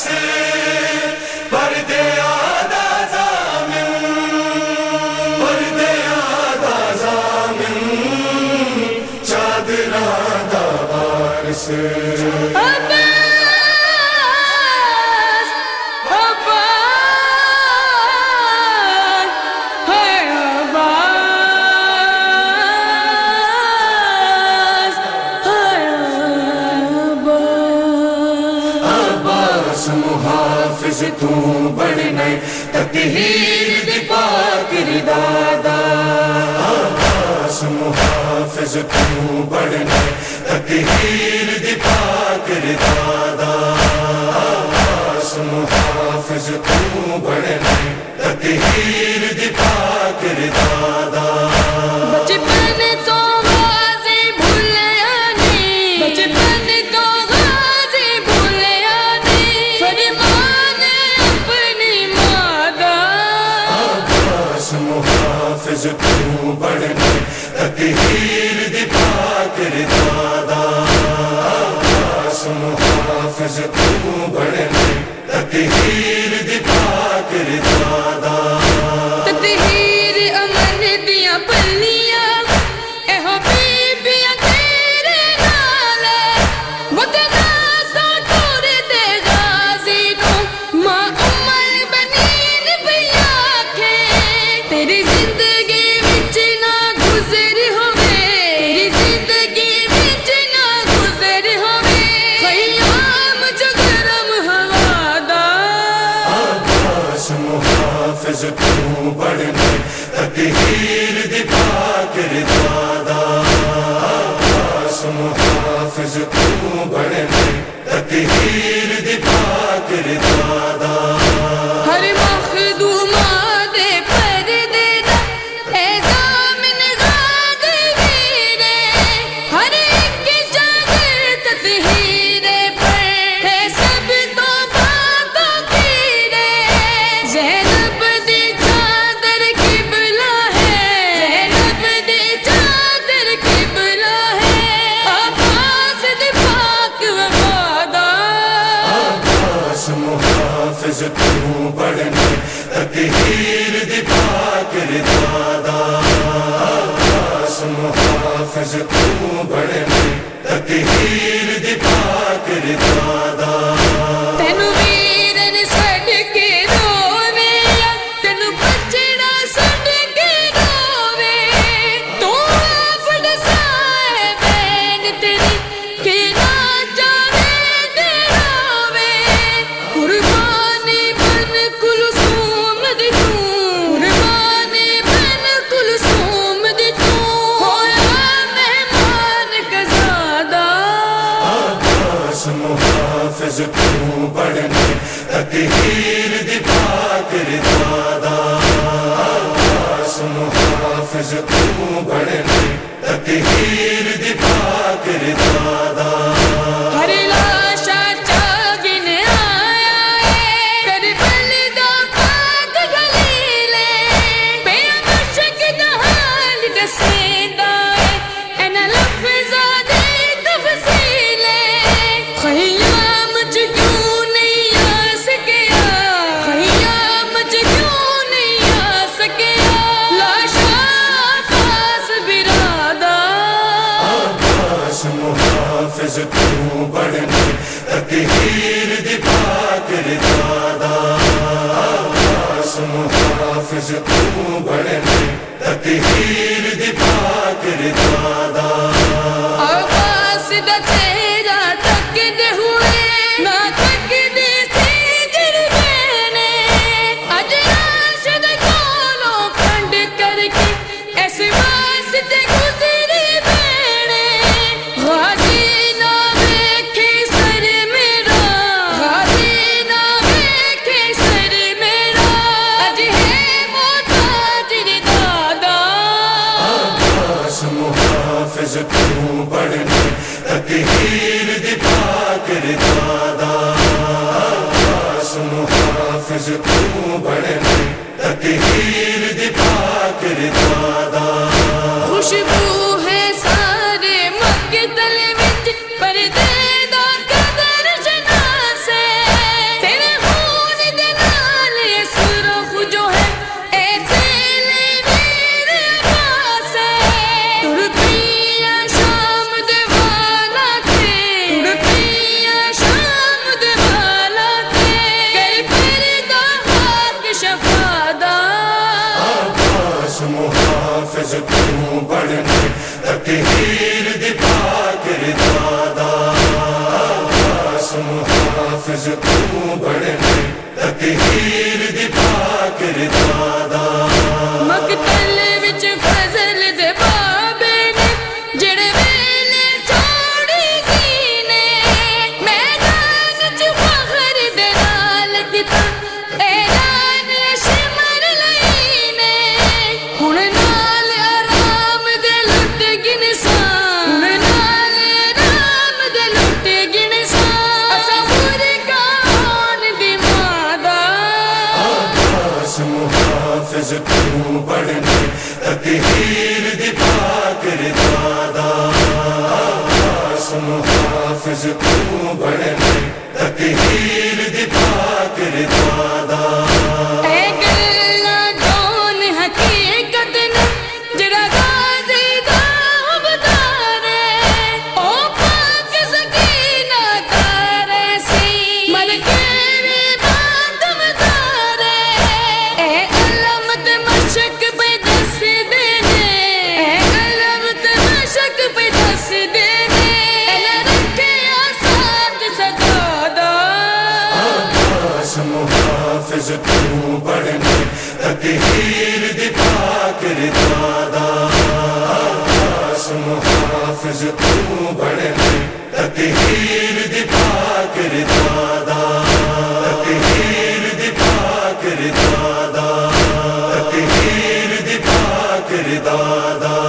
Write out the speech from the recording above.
پردے آدھا زامن، پردے آدھا زامن، چادراں دا وارث محافظ تو بڑھنا تطہیر دی پاک دادا، عباس محافظ تو بڑھنا تطہیر دی پاک دادا، عباس محافظ تو بڑھنا تطہیر دی پاک دادا۔ بچپن تو غازی بھولیا نہیں، بچپن تو غازی بھولیا نہیں، فرمان اپنی مادا، عباس محافظ تو بڑھنا تطہیر دی پاک دادا، عباس محافظ تو بڑھنا تطہیر دی پاک دادا۔ تطہیر امن دیا پلیاں اے حبیبیاں تیرے نال، متنازع ٹور دے غازی نو ماں بنین بھیا کے، تیری زندگی وچ نہ گزر ہوئے، تیری زندگی وچ نہ گزر ہوئے خیام جو گرم ہوا دا، عباس محافظ تو بڑھنا تطہیر دی پاک دادا، عباس محافظ تو بڑھنا تطہیر دی پاک دادا۔ ہر مخدوم دے پردے دا اے ضامن غازی ویرے، ہر ایک جاگر تطہیر پر ہے سب تو پاک کیرے، زینب دی چادر قبلہ ہے، زینب دی چادر قبلہ ہے، عباس دی پاک وفادار، عباس محافظ تو بڑھنا تطہیر دی پاک دادا، عباس محافظ تو بڑھنا تطہیر دی پاک دادا۔ تینو ویرن سڈ کے رووے، تینو بچڑا سڈ کے رووے، تو آپ دسائے بین تیری کہ نہ چاہے تے رووے، قربانی بن کلثوم دی تو، قربانی بن کلثوم دی تو، ہویا مہمان قضادہ، عباس محافظ تو بڑھنا تطہیر دی پاک دادا، عباس محافظ تو بڑھنا تطہیر دی پاک دادا۔ ہر لاشا چاگن آیا ہے کربل دا پاک گلیلے، پیا مشک دا حال دسیندا ہے اینا لفظاں دی تفصیلے، خیام چ کیوں نہیں آ سکیا، خیام چ کیوں نہیں آ سکیا، لاشا عباس برادر، عباس محافظ تو بڑھنا تطہیر دی پاک دادا، عباس محافظ تو بڑھنا تطہیر دی پاک دادا۔ عباس دا چہرہ تکدے ہوئے نہ تکدے سی جربینے، اج راشد کولوں پھنڈ کر کے اس واسطے گزری بینے، غازی نہ ویکھے سر میرا، غازی نہ ویکھے سر میرا، اج ہے محتاج دادا، عباس محافظ تو بڑھنا تطہیر دی پاک دادا، عباس محافظ تو بڑھنا تطہیر دی پاک دادا۔ خوشبو ہے سارے مقتل وچ پردے دا قدر جناسے، تیرے تطہیر دی پاک رضا عباس محافظ تو بڑھنے تطہیر دی پاک رضا مقتل وچ فضل دے بابے نے جڑے ویلے چھوڑی کینے میدان چ فخر دے نال کیتا اعلان شمر لئی نے ہن نال آرام دے لٹ گنسان ہن نال آرام دے لٹ گنسان اساں مرکان دی مادا عباس محافظ تو بڑھنے تطہیر دی پاک رضا عباس محافظ تو بڑھنے تطہیر دی پاک رضا اے گلاں جون حقیقت نے جڑا غازی دا بتارے او پاک سکینہ تارے سی ملکے وی باتم تارے اے علامت مشک پہ دس دینے اے علامت مشک پہ دس دینے اے رکھے آسات سجادہ عباس محافظ تو بڑھنے تطہیر دی پاک رضا عباس محافظ تو بڑھنے تطہیر دی پاک رضا تطہیر دی پاک رضا تطہیر دی پاک رضا